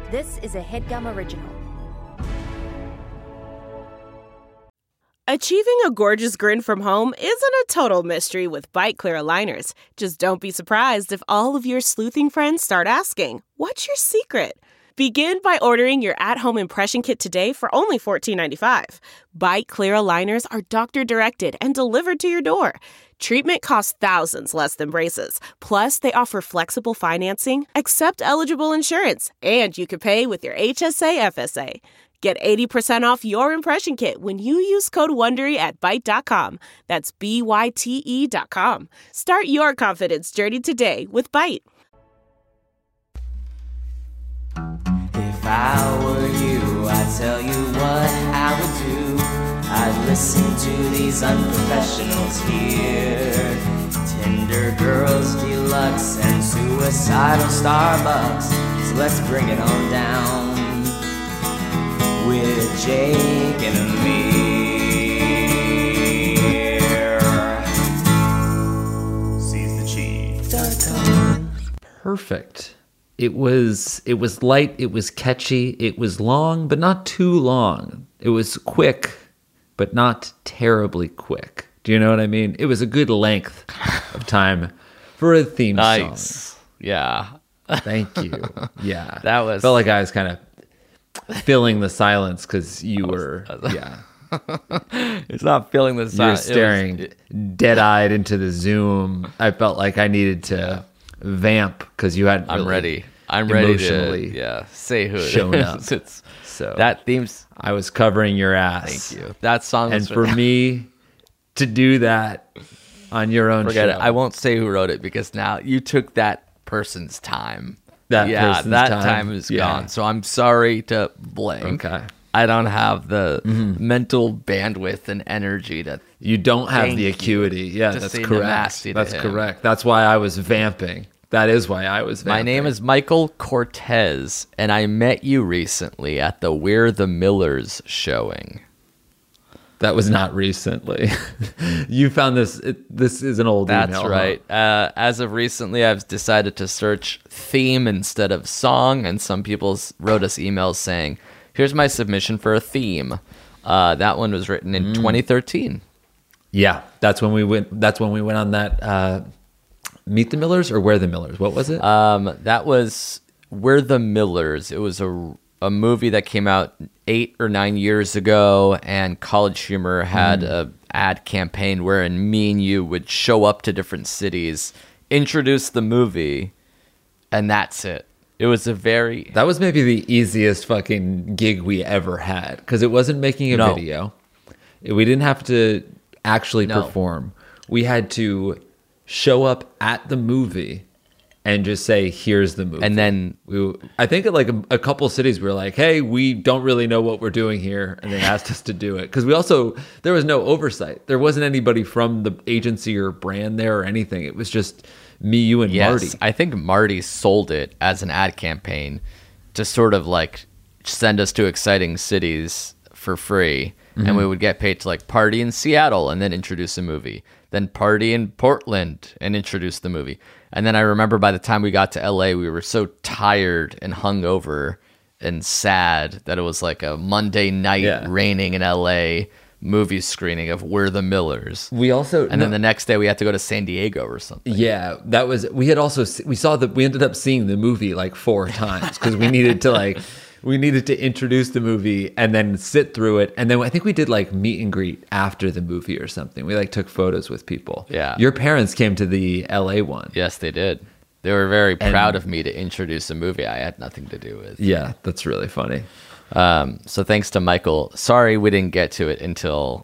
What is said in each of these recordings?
This is a HeadGum original. Achieving a gorgeous grin from home isn't a total mystery with Byte Clear aligners. Just don't be surprised if all of your sleuthing friends start asking, "What's your secret?" Begin by ordering your at-home impression kit today for only $14.95. Byte Clear aligners are doctor-directed and delivered to your door. Treatment costs thousands less than braces. Plus, they offer flexible financing, accept eligible insurance, and you can pay with your HSA FSA. Get 80% off your impression kit when you use code WONDERY at Byte.com. That's BYTE.com. Start your confidence journey today with Byte. If I were you, I'd tell you what I would do. I'd listen to these unprofessionals here. Tinder girls, deluxe, and suicidal Starbucks. So let's bring it on down with Jake and Amir. Sees the chief. Perfect. It was light, it was catchy, it was long, but not too long. It was quick, but not terribly quick. Do you know what I mean? It was a good length of time for a theme song. Nice. Yeah. Thank you. Yeah. That was... Felt like I was kind of filling the silence because you were, yeah. It's not filling the silence. You're staring dead-eyed into the Zoom. I felt like I needed to vamp because you hadn't really I'm ready. I'm ready emotionally to say who it shown is. up. So that theme's... I was covering your ass. Thank you. That song And was... for me to do that on your own Forget show. it. I won't say who wrote it because now you took that person's time. That person's time is Yeah. gone. So I'm sorry to blame. Okay. I don't have the mental bandwidth and energy to... You don't have Thank the you acuity. Yeah, to that's say correct. namaste to That's him. correct. That's why I was vamping. That is why I was vamping. My name is Michael Cortez, and I met you recently at the We're the Millers showing. That was not recently. You found this. This is an old That's email. right. Huh? As of recently, I've decided to search theme instead of song, and some people wrote us emails saying, "Here's my submission for a theme." That one was written in 2013. Yeah, that's when we went. That's when we went on that Meet the Millers or Where the Millers. What was it? That was We're the Millers. It was a movie that came out 8 or 9 years ago, and College Humor had a ad campaign wherein me and you would show up to different cities, introduce the movie, and that's it. It was That was maybe the easiest fucking gig we ever had because it wasn't making a video. We didn't have to actually perform. We had to show up at the movie and just say, "Here's the movie." And then I think at like a couple cities we were like, "Hey, we don't really know what we're doing here," and they asked us to do it because there was no oversight. There wasn't anybody from the agency or brand there or anything. It was just me, you, and Marty. I think Marty sold it as an ad campaign to sort of like send us to exciting cities for free, and we would get paid to like party in Seattle and then introduce a movie, then party in Portland and introduce the movie. And then I remember by the time we got to LA, we were so tired and hungover and sad that it was like a Monday night raining in LA movie screening of We're the Millers. We also then the next day we had to go to San Diego or something. Yeah, that was. We ended up seeing the movie like 4 times because we needed to introduce the movie and then sit through it, and then I think we did like meet and greet after the movie or something. We like took photos with people. Yeah, your parents came to the LA one. Yes, they did. They were very proud of me to introduce a movie I had nothing to do with. Yeah, that's really funny. So thanks to Michael. Sorry we didn't get to it until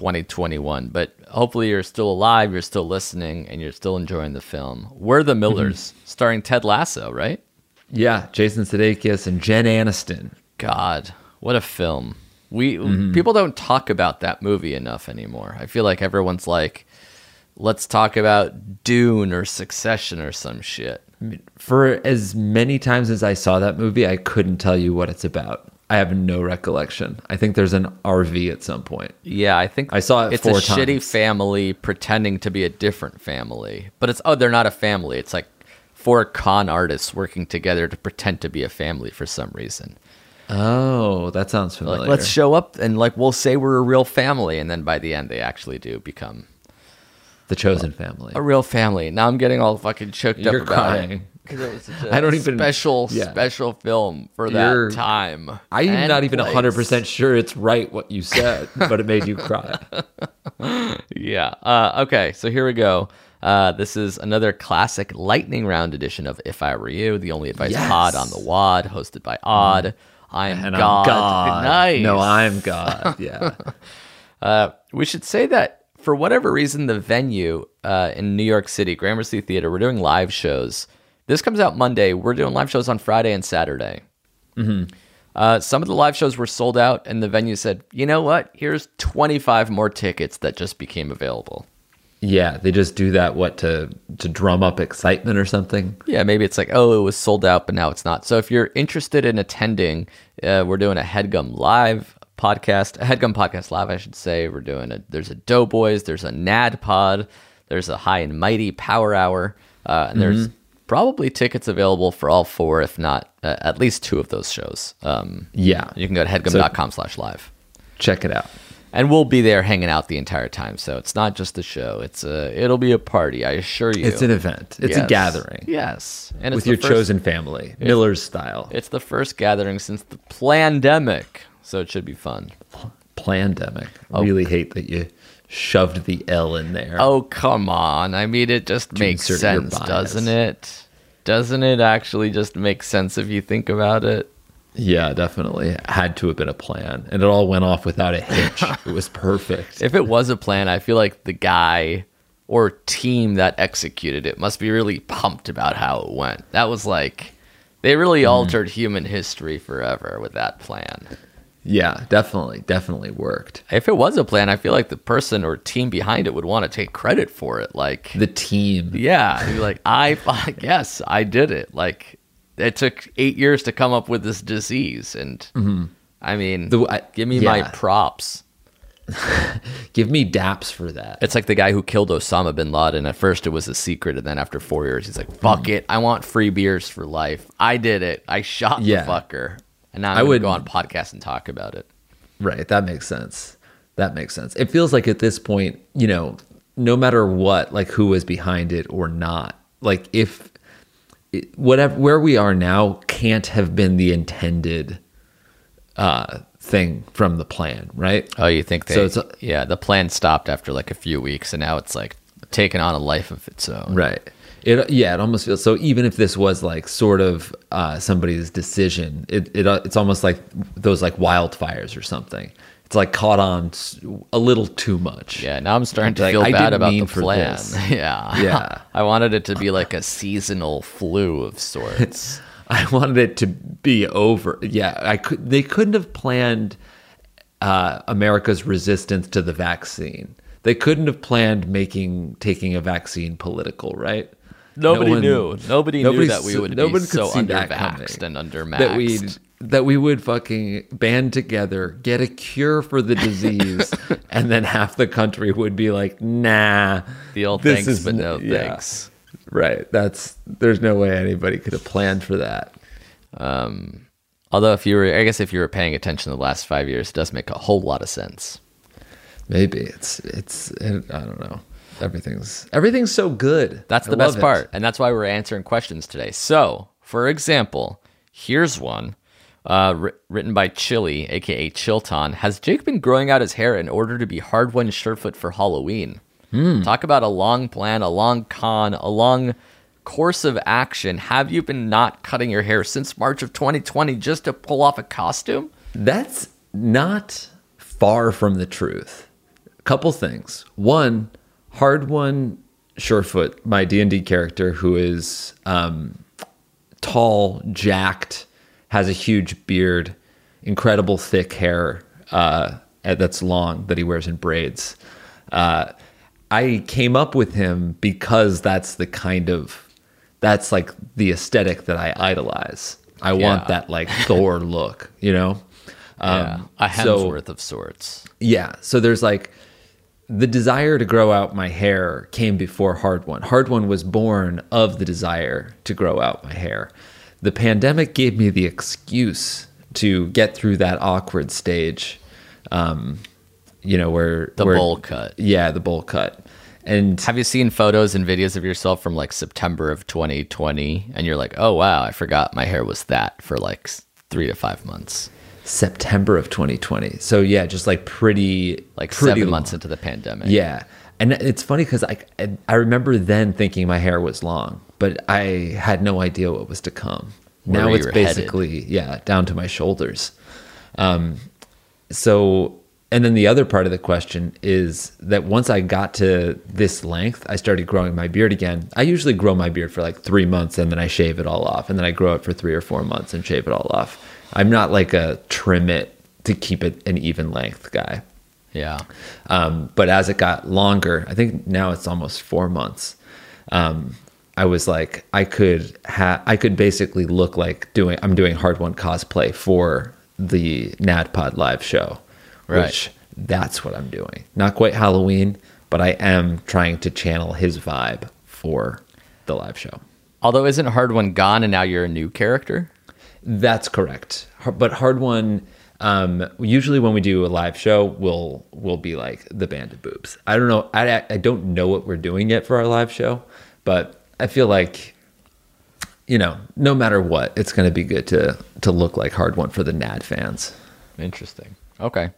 2021, but hopefully you're still alive, you're still listening, and you're still enjoying the film. We're the Millers, starring Ted Lasso, right? Yeah, Jason Sudeikis and Jen Aniston. God, what a film. People don't talk about that movie enough anymore. I feel like everyone's like, let's talk about Dune or Succession or some shit. For as many times as I saw that movie, I couldn't tell you what it's about. I have no recollection. I think there's an RV at some point. Yeah, I think I saw it it's 4 a shitty times. family pretending to be a different family. But they're not a family. It's like 4 con artists working together to pretend to be a family for some reason. Oh, that sounds familiar. Like, let's show up and like we'll say we're a real family, and then by the end they actually do become the chosen family, a real family. Now I'm getting all fucking choked You're up about crying. it because it was such a I don't even special film for that time. I'm not even 100% sure it's right what you said, but it made you cry. Yeah. Okay. So here we go. This is another classic lightning round edition of If I Were You, the only advice pod on the WAD, hosted by Odd. I'm God. Nice. No, I'm God. Yeah. We should say that for whatever reason, the venue in New York City, Gramercy Theater, we're doing live shows. This comes out Monday. We're doing live shows on Friday and Saturday. Mm-hmm. Some of the live shows were sold out, and the venue said, you know what? Here's 25 more tickets that just became available. Yeah, they just do that, to drum up excitement or something? Yeah, maybe it's like, oh, it was sold out, but now it's not. So if you're interested in attending, we're doing a HeadGum Live podcast, a HeadGum Podcast Live, I should say. There's a Doughboys, there's a NAD Pod, there's a High and Mighty Power Hour, and there's probably tickets available for all 4, if not at least 2 of those shows. Yeah. You can go to headgum.com/live. Check it out. And we'll be there hanging out the entire time. So it's not just a show. It'll be a party, I assure you. It's an event. It's a gathering. Yes. And with your chosen family, Miller's style. It's the first gathering since the plandemic. So it should be fun. Plandemic. I really hate that you shoved the L in there. Oh, come on. I mean, it just makes sense, doesn't it? Doesn't it actually just make sense if you think about it? Yeah, definitely. It had to have been a plan. And it all went off without a hitch. It was perfect. If it was a plan, I feel like the guy or team that executed it must be really pumped about how it went. That was like, they really altered human history forever with that plan. Yeah, definitely worked. If it was a plan, I feel like the person or team behind it would want to take credit for it. Like the team. Yeah. You're like, yes, I did it. Like, it took 8 years to come up with this disease. And I mean, give me my props. Give me daps for that. It's like the guy who killed Osama bin Laden. At first it was a secret. And then after 4 years, he's like, fuck it. I want free beers for life. I did it. I shot the fucker. And now I'm going to go on podcast and talk about it. Right. That makes sense. It feels like at this point, no matter what, like who was behind it or not, like if where we are now can't have been the intended thing from the plan, right? Oh, you think the plan stopped after like a few weeks, and now it's like taken on a life of its own, right? It almost feels so. Even if this was like sort of somebody's decision, it's almost like those like wildfires or something. It's like caught on a little too much. Yeah, now I'm starting to feel bad about the plan. Yeah. I wanted it to be like a seasonal flu of sorts. I wanted it to be over. Yeah, they couldn't have planned America's resistance to the vaccine. They couldn't have planned taking a vaccine political, right? Nobody knew. Nobody knew that we would be so under-vaxxed and under-maxed. That we would fucking band together, get a cure for the disease, and then half the country would be like, nah. The old thanks, but no thanks. Right. There's no way anybody could have planned for that. Although if you were paying attention the last 5 years, it does make a whole lot of sense. Maybe it's I don't know. Everything's so good. That's the best part. And that's why we're answering questions today. So, for example, here's one. Written by Chili, aka Chilton. Has Jake been growing out his hair in order to be Hard-Won Surefoot for Halloween? Talk about a long plan, a long con, a long course of action. Have you been not cutting your hair since March of 2020 just to pull off a costume? That's not far from the truth. A couple things. One, Hard-Won Surefoot, my D&D character, who is tall, jacked, has a huge beard, incredible thick hair that's long that he wears in braids. I came up with him because that's like the aesthetic that I idolize. I want that like Thor look, a Hemsworth of sorts. Yeah. So there's like, the desire to grow out my hair came before Hard One. Hard One was born of the desire to grow out my hair. The pandemic gave me the excuse to get through that awkward stage, where the bowl cut. Yeah, the bowl cut. And have you seen photos and videos of yourself from like September of 2020? And you're like, oh wow, I forgot my hair was that for like 3 to 5 months. September of 2020. So yeah, just like pretty 7 months into the pandemic. Yeah. And it's funny because I remember then thinking my hair was long, but I had no idea what was to come. Now it's basically, down to my shoulders. And then the other part of the question is that once I got to this length, I started growing my beard again. I usually grow my beard for like 3 months and then I shave it all off. And then I grow it for 3 or 4 months and shave it all off. I'm not like a trim it to keep it an even length guy. Yeah. But as it got longer, I think now it's almost 4 months. I was like, I could basically look like I'm doing Hard One cosplay for the NADPOD live show, which that's what I'm doing. Not quite Halloween, but I am trying to channel his vibe for the live show. Although isn't Hard One gone and now you're a new character? That's correct. But Hard One, usually when we do a live show, we'll be like the Band of Boobs. I don't know. I don't know what we're doing yet for our live show, but I feel like, no matter what, it's going to be good to look like Hard One for the NAD fans. Interesting. Okay.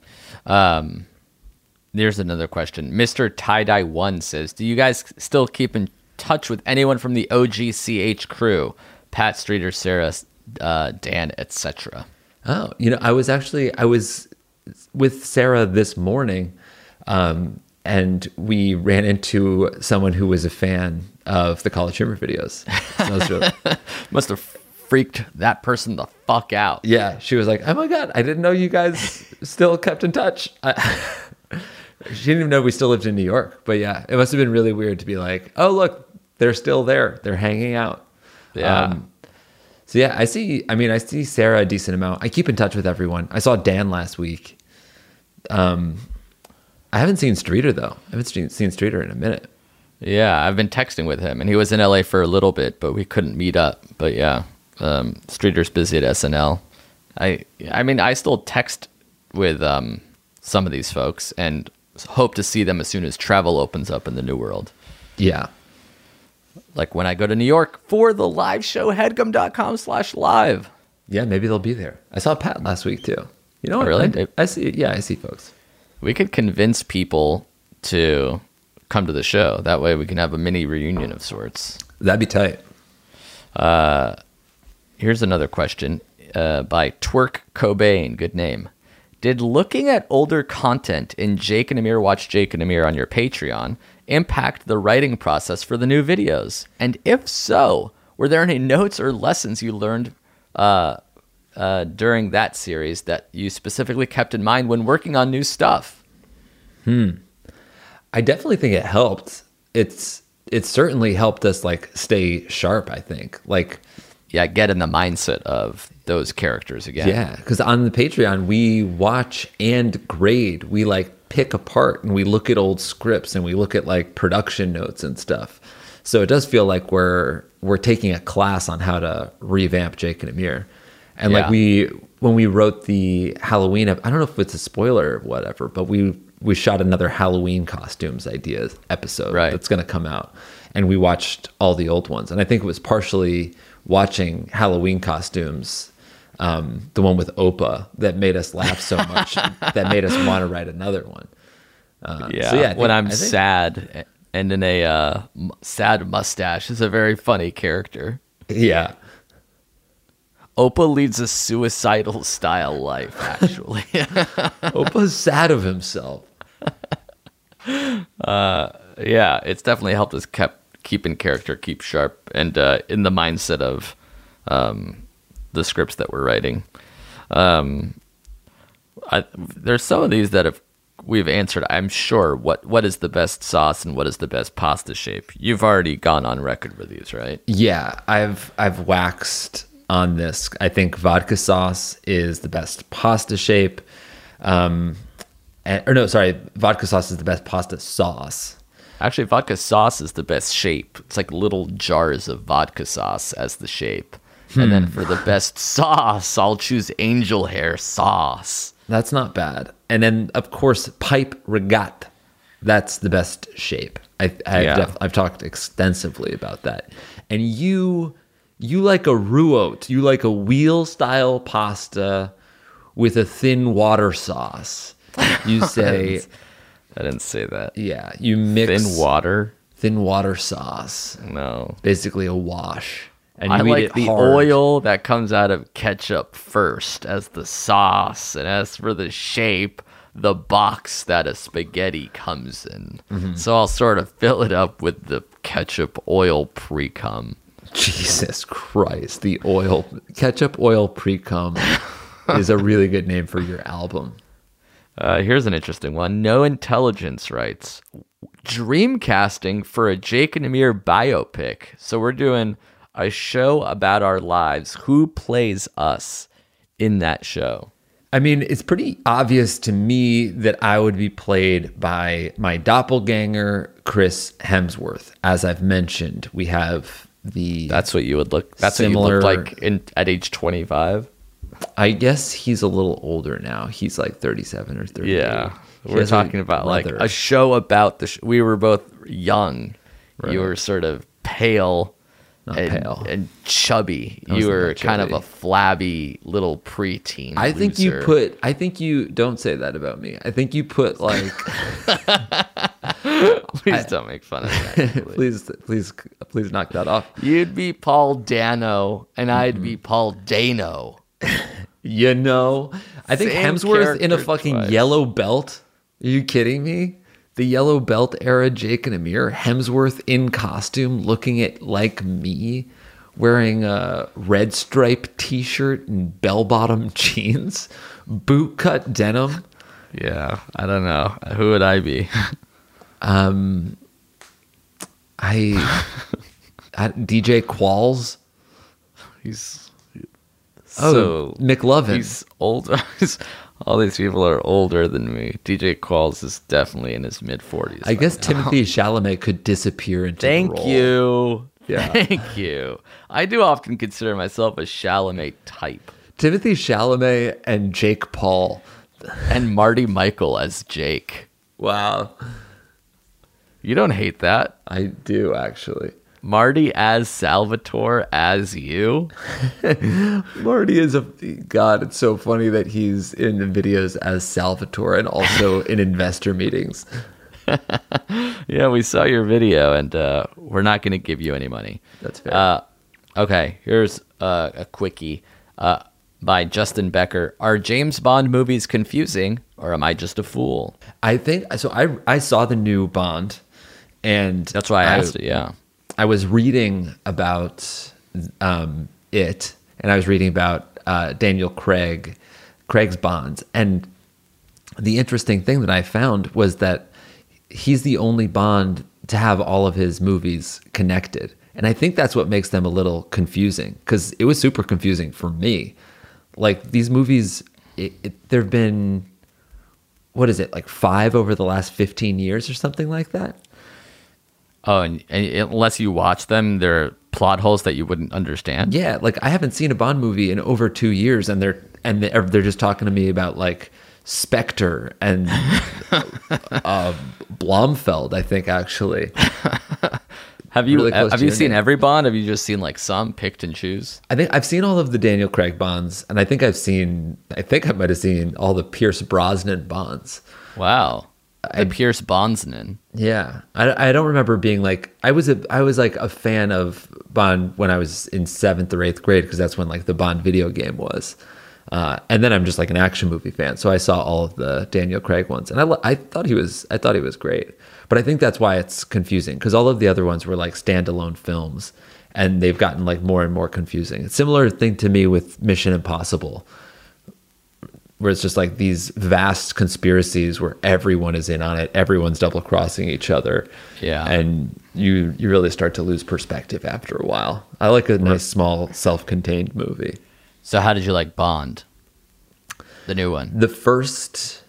There's another question. Mr. Tie-Dye 1 says, do you guys still keep in touch with anyone from the OGCH crew? Pat, Streeter, Sarah, Dan, etc. Oh, I was with Sarah this morning, and we ran into someone who was a fan of the College Humor videos. So must have freaked that person the fuck out. Yeah, she was like, "Oh my god, I didn't know you guys still kept in touch." She didn't even know we still lived in New York. But yeah, it must have been really weird to be like, "Oh look, they're still there. They're hanging out." Yeah. So yeah, I see Sarah a decent amount. I keep in touch with everyone. I saw Dan last week. I haven't seen Streeter though. I haven't seen Streeter in a minute. Yeah, I've been texting with him, and he was in LA for a little bit, but we couldn't meet up. But yeah, Streeter's busy at SNL. I still text with some of these folks and hope to see them as soon as travel opens up in the new world. Yeah. Like when I go to New York for the live show, headgum.com/live. Yeah, maybe they'll be there. I saw Pat last week too. You know what? Really? I see folks. We could convince people to come to the show. That way we can have a mini reunion of sorts. That'd be tight. Here's another question by Twerk Cobain. Good name. Did looking at older content in Jake and Amir Watch Jake and Amir on your Patreon impact the writing process for the new videos? And if so, were there any notes or lessons you learned during that series that you specifically kept in mind when working on new stuff? I definitely think it helped. It certainly helped us like stay sharp, I think. Like, yeah, get in the mindset of those characters again. Yeah, because on the Patreon, we watch and grade. We like pick apart and we look at old scripts and we look at like production notes and stuff. So it does feel like we're taking a class on how to revamp Jake and Amir. And like when we wrote the Halloween, I don't know if it's a spoiler or whatever, but we shot another Halloween costumes ideas episode that's going to come out. And we watched all the old ones. And I think it was partially watching Halloween costumes, the one with Opa, that made us laugh so much that made us want to write another one. When I'm sad and in a sad mustache is a very funny character. Yeah. Opa leads a suicidal style life, actually. Opa's sad of himself. Yeah, it's definitely helped us keep in character, keep sharp, and in the mindset of the scripts that we're writing. There's some of these that we've answered, I'm sure, what is the best sauce and what is the best pasta shape. You've already gone on record with these, right? Yeah, I've waxed on this. I think vodka sauce is the best pasta shape. And or no, sorry, vodka sauce is the best pasta sauce. Actually, vodka sauce is the best shape. It's like little jars of vodka sauce as the shape. And then for the best sauce, I'll choose angel hair sauce. That's not bad. And then, of course, pipe regatta. That's the best shape. I've talked extensively about that. And you like a ruote. You like a wheel-style pasta with a thin water sauce. You say... I didn't say that. Yeah, you mix... Thin water sauce. No. Basically a wash. And I you eat like it the hard. oil that comes out of ketchup first as the sauce. And as for the shape, the box that a spaghetti comes in. Mm-hmm. So I'll sort of fill it up with the ketchup oil pre-cum. Jesus Christ. The ketchup oil pre-cum is a really good name for your album. Here's an interesting one. No Intelligence writes, dream casting for a Jake and Amir biopic. So we're doing a show about our lives. Who plays us in that show? I mean, it's pretty obvious to me that I would be played by my doppelganger, Chris Hemsworth. As I've mentioned, we have the... That's what you would look... That's similar, what you look like at age 25? I guess he's a little older now. He's like 37 or 38. Yeah. We're talking about like a show about we were both young. Right. You were sort of pale. And chubby. You were kind of a flabby little preteen. I think you don't say that about me. I think you put like please don't make fun of that. please knock that off. You'd be Paul Dano and I'd be Paul Dano. You know, I think Same Hemsworth in a fucking twice. yellow belt. Are you kidding me? The yellow belt era Jake and Amir, Hemsworth in costume, looking at like me, wearing a red stripe t-shirt and bell-bottom jeans, boot-cut denim. Yeah, I don't know. Who would I be? DJ Qualls. He's McLovin. He's older. All these people are older than me. DJ Qualls is definitely in his mid-40s. I guess Timothée Chalamet could disappear into the role. Thank you. Yeah. Thank you. I do often consider myself a Chalamet type. Timothée Chalamet and Jake Paul. And Marty Michael as Jake. Wow. You don't hate that. I do, actually. Marty as Salvatore as you? Marty is God, it's so funny that he's in the videos as Salvatore and also in investor meetings. Yeah, we saw your video and we're not going to give you any money. That's fair. Okay, here's a quickie by Justin Becker. Are James Bond movies confusing or am I just a fool? I think so. I saw the new Bond and that's why I asked it, yeah. I was reading about it, and I was reading about Daniel Craig's Bonds. And the interesting thing that I found was that he's the only Bond to have all of his movies connected. And I think that's what makes them a little confusing, because it was super confusing for me. Like, these movies, there have been, what is it, like 5 over the last 15 years or something like that? Oh, and unless you watch them, there are plot holes that you wouldn't understand. Yeah, like I haven't seen a Bond movie in over 2 years, and they're just talking to me about like Spectre and Blomfeld. I think actually. Have you seen every Bond? Have you just seen like some picked and choose? I think I've seen all of the Daniel Craig Bonds, and I think I might have seen all the Pierce Brosnan Bonds. Wow. Pierce Brosnan. Yeah, I don't remember being like I was like a fan of Bond when I was in 7th or 8th grade, because that's when like the Bond video game was, and then I'm just like an action movie fan. So I saw all of the Daniel Craig ones, and I thought he was great. But I think that's why it's confusing, because all of the other ones were like standalone films, and they've gotten like more and more confusing. It's a similar thing to me with Mission Impossible, where it's just like these vast conspiracies where everyone is in on it, everyone's double crossing each other. Yeah. And you really start to lose perspective after a while. I like a nice, small, self-contained movie. So how did you like Bond? The new one. The first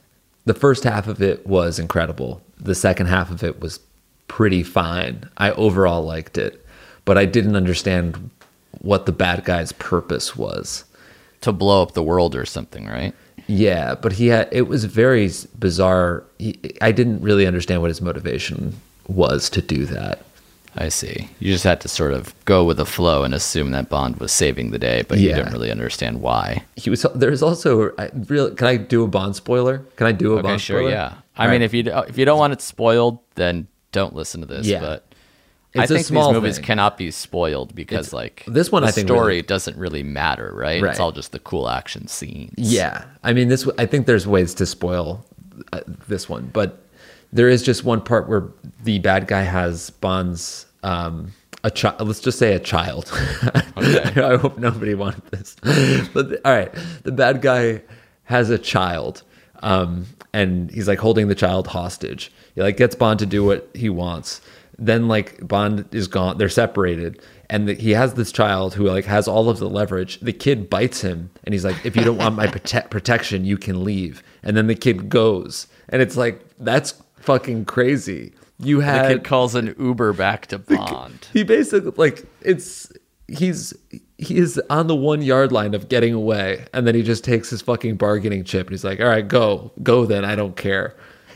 the first half of it was incredible. The second half of it was pretty fine. I overall liked it, but I didn't understand what the bad guy's purpose was. To blow up the world or something, right? Yeah, but it was very bizarre. I didn't really understand what his motivation was to do that. I see. You just had to sort of go with the flow and assume that Bond was saving the day, but you didn't really understand why. There's also can I do a Bond spoiler? Can I do a Bond spoiler? Sure, yeah. I mean, if you don't want it spoiled, then don't listen to this. Yeah. But I think these movies cannot be spoiled because this one, the I think story doesn't really matter, right? It's all just the cool action scenes. Yeah. I mean, I think there's ways to spoil this one, but there is just one part where the bad guy has Bond's let's just say a child. Okay. I hope nobody wanted this. But all right, the bad guy has a child, and he's like holding the child hostage. He like gets Bond to do what he wants. Then like Bond is gone. They're separated, and he has this child who like has all of the leverage. The kid bites him, and he's like, "If you don't want my protection, you can leave." And then the kid goes, and it's like that's fucking crazy. The kid calls an Uber back to Bond. He basically like he's on the 1 yard line of getting away, and then he just takes his fucking bargaining chip and he's like, all right, go then, I don't care.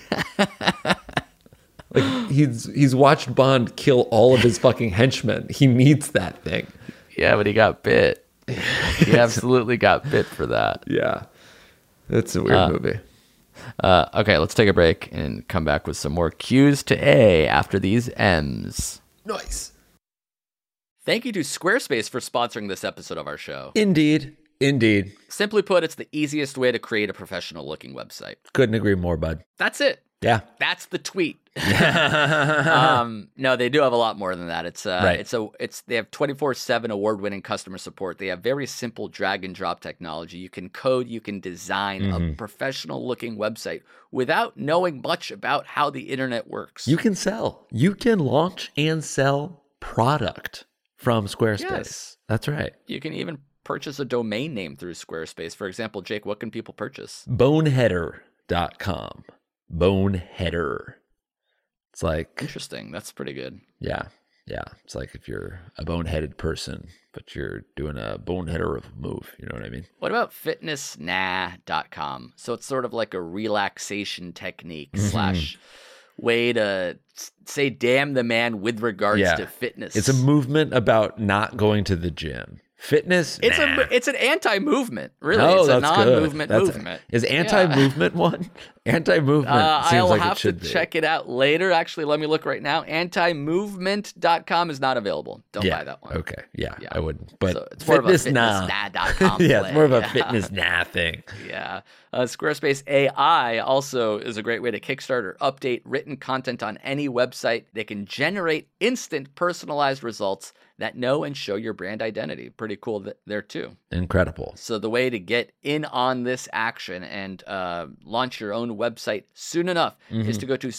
Like he's watched Bond kill all of his fucking henchmen. He needs that thing. Yeah, but he got bit. He absolutely got bit for that. Yeah. That's a weird movie. Okay, let's take a break and come back with some more Q's to A after these M's. Nice. Thank you to Squarespace for sponsoring this episode of our show. Indeed. Simply put, it's the easiest way to create a professional-looking website. Couldn't agree more, bud. That's it. Yeah. That's the tweet. No, they do have a lot more than that. They have 24/7 award-winning customer support. They have very simple drag and drop technology. You can code, you can design a professional-looking website without knowing much about how the internet works. You can sell. You can launch and sell product from Squarespace. Yes. That's right. You can even purchase a domain name through Squarespace. For example, Jake, what can people purchase? Boneheader.com. Boneheader. It's like interesting. That's pretty good. Yeah. It's like if you're a boneheaded person, but you're doing a boneheader of a move. You know what I mean? What about fitnessnah.com? So it's sort of like a relaxation technique / way to say damn the man with regards to fitness. It's a movement about not going to the gym. Fitness? It's an anti-movement, really. Oh, it's a that's non-movement good. movement. Is anti-movement one? Anti-movement seems like it should be. I'll have to check it out later. Actually, let me look right now. Antimovement.com is not is Don't buy that one. Okay. Yeah, I wouldn't. But so it's more of a fitnessnah.com yeah, it's more of a fitness nah thing. Yeah. Squarespace AI also is a great way to kickstart or update written content on any website. They can generate instant personalized results that know and show your brand identity. Pretty cool there too. Incredible. So the way to get in on this action and launch your own website soon enough is to go to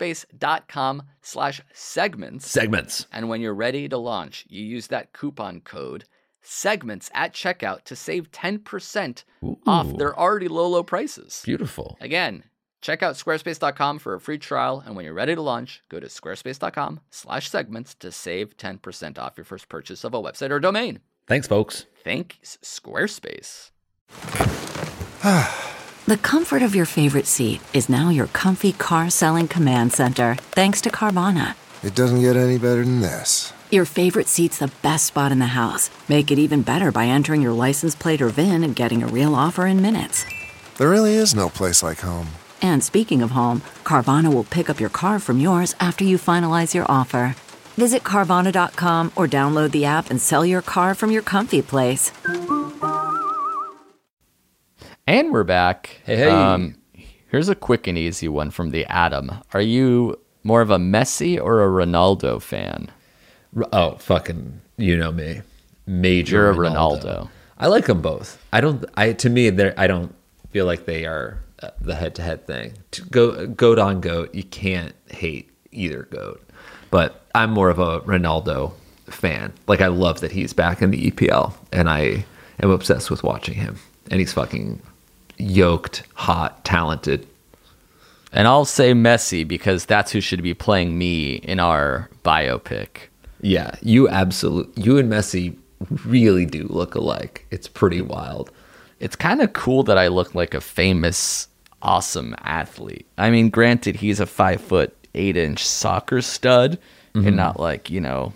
squarespace.com/segments. Segments. And when you're ready to launch, you use that coupon code segments at checkout to save 10% off their already low prices. Beautiful. Again, check out squarespace.com for a free trial, and when you're ready to launch, go to squarespace.com/segments to save 10% off your first purchase of a website or domain. Thanks, folks. Thanks, Squarespace. The comfort of your favorite seat is now your comfy car selling command center, thanks to Carvana. It doesn't get any better than this. Your favorite seat's the best spot in the house. Make it even better by entering your license plate or VIN and getting a real offer in minutes. There really is no place like home. And speaking of home, Carvana will pick up your car from yours after you finalize your offer. Visit Carvana.com or download the app and sell your car from your comfy place. And we're back. Hey. Here's a quick and easy one from the Adam. Are you more of a Messi or a Ronaldo fan? Oh, fucking, you know me. Major You're a Ronaldo. I like them both. I don't feel like they are the head-to-head thing. Goat on goat, you can't hate either goat. But I'm more of a Ronaldo fan. Like, I love that he's back in the EPL, and I am obsessed with watching him. And he's fucking yoked, hot, talented. And I'll say Messi because that's who should be playing me in our biopic. Yeah, you and Messi really do look alike. It's pretty wild. It's kind of cool that I look like a famous, awesome athlete. I mean, granted, he's a 5'8" soccer stud and not like,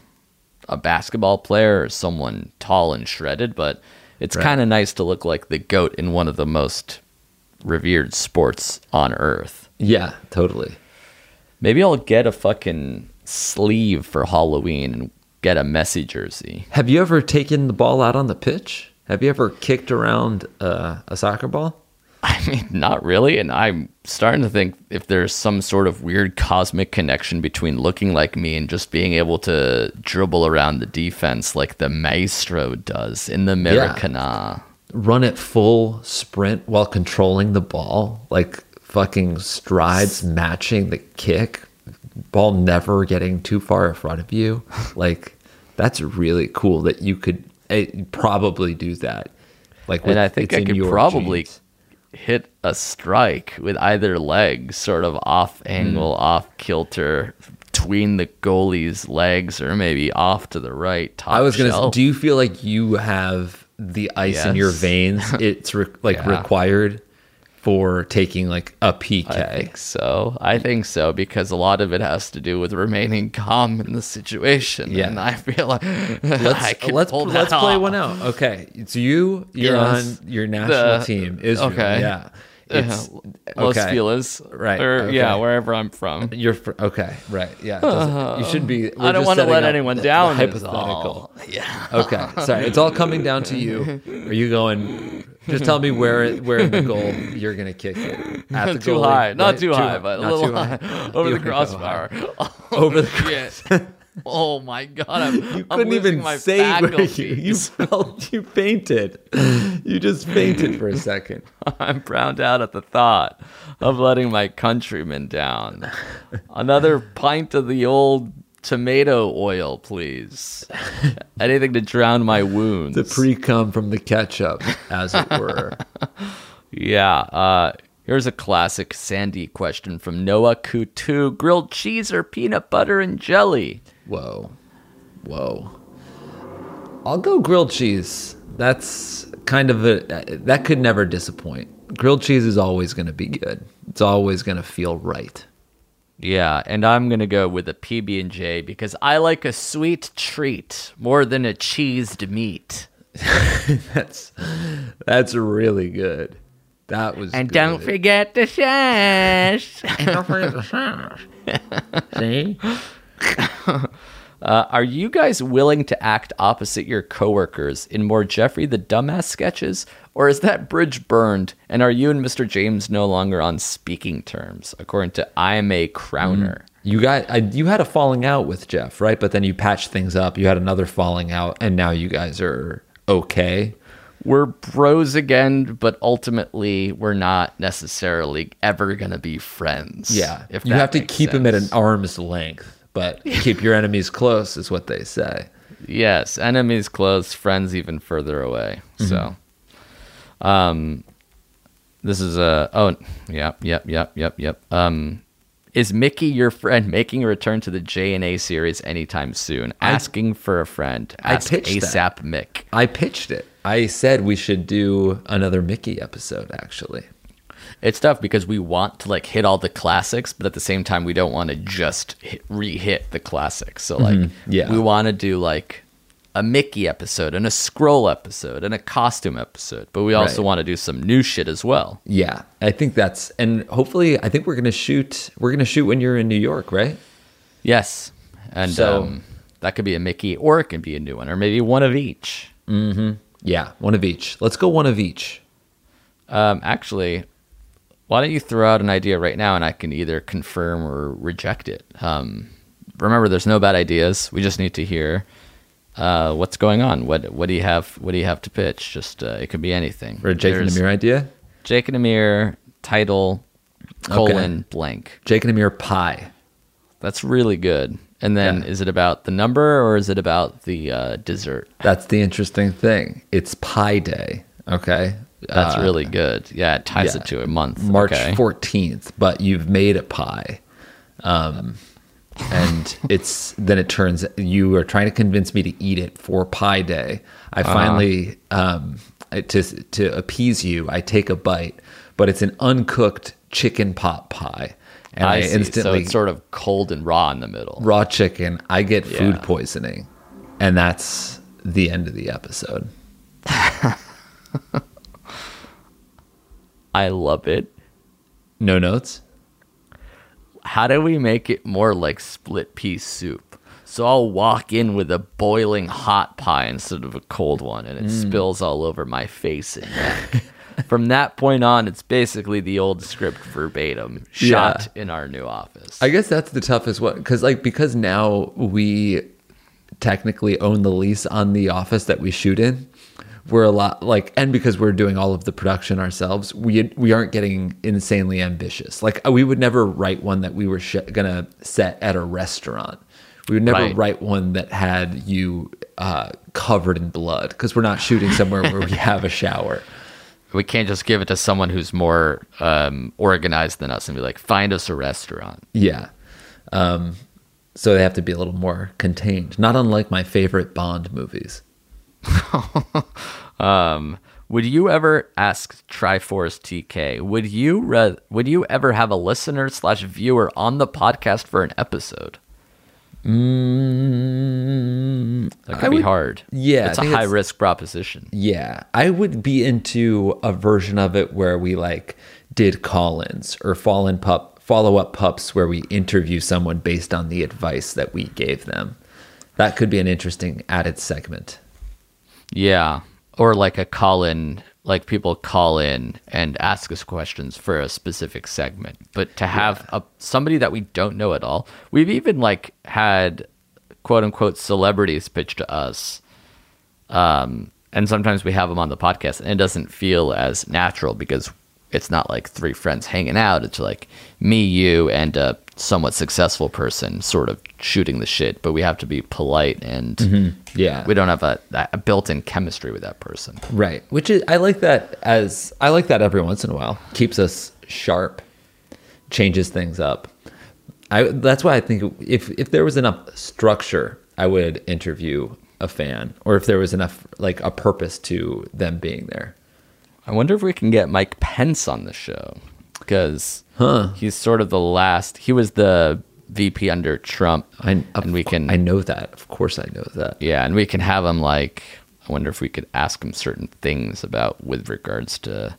a basketball player or someone tall and shredded, but it's kind of nice to look like the GOAT in one of the most revered sports on earth. Yeah, totally. Maybe I'll get a fucking sleeve for Halloween and get a Messi jersey. Have you ever taken the ball out on the pitch? Have you ever kicked around a soccer ball? I mean, not really. And I'm starting to think if there's some sort of weird cosmic connection between looking like me and just being able to dribble around the defense like the maestro does in the Americana. Yeah. Run it full sprint while controlling the ball, like fucking strides matching the kick, ball never getting too far in front of you. Like, that's really cool that you could probably do that. Like, and I think I could probably hit a strike with either leg, sort of off angle, off kilter, between the goalie's legs, or maybe off to the right. Top I was going to shelf. Do you feel like you have the ice in your veins? It's required for taking like a PK. I think so because a lot of it has to do with remaining calm in the situation. Yeah. And I feel like let's play one out. Okay, it's you're on your national team, Israel. Okay. Yeah. It's Los Feliz, right? Or, yeah, wherever I'm from. Okay, right? Yeah, you should be. I don't want to let anyone down. Hypothetical. Yeah. Okay, sorry. It's all coming down to you. Are you going? Just tell me where in the goal you're gonna kick it. At the too goalie, high, right? not too high, but a not little too high. Over the crossbar. Over the crossbar. Oh my god! You couldn't even say where you felt. You fainted. You just fainted for a second. I'm browned out at the thought of letting my countrymen down. Another pint of the old tomato oil, please. Anything to drown my wounds. The pre-cum from the ketchup, as it were. Yeah. Here's a classic Sandy question from Noah Kutu. Grilled cheese or peanut butter and jelly? Whoa. I'll go grilled cheese. That's kind of that could never disappoint. Grilled cheese is always going to be good. It's always going to feel right. Yeah, and I'm going to go with a PB&J because I like a sweet treat more than a cheesed meat. That's really good. That was and good. Don't forget the sash. See? Are you guys willing to act opposite your coworkers in more Jeffrey the Dumbass sketches? Or is that bridge burned? And are you and Mr. James no longer on speaking terms? According to I'm a Crowner. You had a falling out with Jeff, right? But then you patched things up. You had another falling out, and now you guys are okay. We're bros again, but ultimately we're not necessarily ever going to be friends. Yeah. If you have to keep them at an arm's length, but keep your enemies close is what they say. Yes. Enemies close, friends even further away. Mm-hmm. So, this is yep. Is Mickey, your friend, making a return to the J&A series anytime soon? Asking for a friend. Ask ASAP Mick. I pitched it. I said we should do another Mickey episode, actually. It's tough because we want to like hit all the classics, but at the same time, we don't want to just re-hit the classics. So like, we want to do like a Mickey episode and a Skrull episode and a costume episode, but we also want to do some new shit as well. Yeah, I think and hopefully, I think we're gonna shoot when you're in New York, right? Yes, and so, that could be a Mickey, or it can be a new one, or maybe one of each. Mm-hmm. Yeah, one of each. Let's go one of each. Actually, why don't you throw out an idea right now, and I can either confirm or reject it. Remember, there's no bad ideas. We just need to hear what's going on. What do you have? What do you have to pitch? Just it could be anything. For a Jake and Amir idea. Jake and Amir title : blank. Jake and Amir pie. That's really good. And then is it about the number or is it about the dessert? That's the interesting thing. It's Pie Day. Okay. That's really good. Yeah, it ties it to a month. March 14th, but you've made a pie. And it turns, you are trying to convince me to eat it for Pie Day. I finally, to appease you, I take a bite, but it's an uncooked chicken pot pie. And I instantly, so it's sort of cold and raw in the middle. Raw chicken. I get food poisoning, and that's the end of the episode. I love it. No notes? How do we make it more like split pea soup? So I'll walk in with a boiling hot pie instead of a cold one, and it spills all over my face and neck. From that point on, it's basically the old script verbatim, shot in our new office. I guess that's the toughest one, because now we technically own the lease on the office that we shoot in. We're a lot and because we're doing all of the production ourselves, we aren't getting insanely ambitious. Like, we would never write one that we were gonna set at a restaurant. We would never write one that had you covered in blood, because we're not shooting somewhere where we have a shower. We can't just give it to someone who's more organized than us and be like, find us a restaurant. Yeah. So they have to be a little more contained, not unlike my favorite Bond movies. Would you ever ask Triforce TK? Would you ever have a listener / viewer on the podcast for an episode? That could be hard. Yeah, it's a high risk proposition. Yeah, I would be into a version of it where we did call-ins or follow-up pups where we interview someone based on the advice that we gave them. That could be an interesting added segment. Yeah, or like a call-in, like people call in and ask us questions for a specific segment. But to have somebody that we don't know at all, we've even had quote-unquote celebrities pitch to us. And sometimes we have them on the podcast, and it doesn't feel as natural because it's not like three friends hanging out. It's like me, you, and a somewhat successful person sort of shooting the shit, but we have to be polite and we don't have a built-in chemistry with that person. Right. Which is, I like that every once in a while. Keeps us sharp, changes things up. That's why I think if there was enough structure, I would interview a fan, or if there was enough a purpose to them being there. I wonder if we can get Mike Pence on the show, because he's sort of the last. He was the VP under Trump, I know that. Of course, I know that. Yeah, and we can have him I wonder if we could ask him certain things with regards to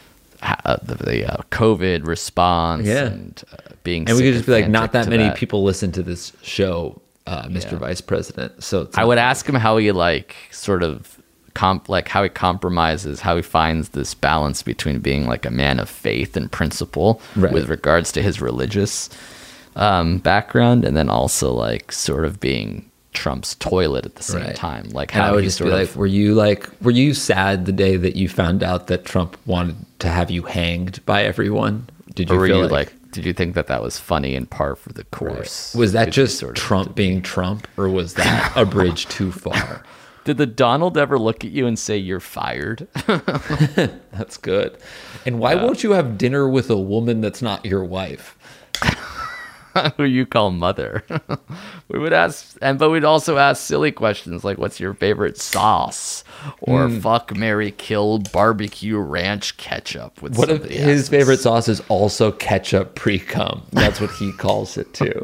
the COVID response and being. And we could just be not that many people listen to this show, Mr. Vice President. So I would ask him how he sort of. How he compromises, how he finds this balance between being a man of faith and principle with regards to his religious background, and then also sort of being Trump's toilet at the same time. How I would just be were you sad the day that you found out that Trump wanted to have you hanged by everyone? Did you feel did you think that was funny and par for the course? Was that just Trump being Trump, or was that a bridge too far? Did the Donald ever look at you and say, "You're fired"? That's good. And why won't you have dinner with a woman that's not your wife? Who you call mother? We would ask, but we'd also ask silly questions like, "What's your favorite sauce?" Or "Fuck, marry, kill, barbecue ranch ketchup." What if his favorite sauce is also ketchup pre-cum? That's what he calls it too.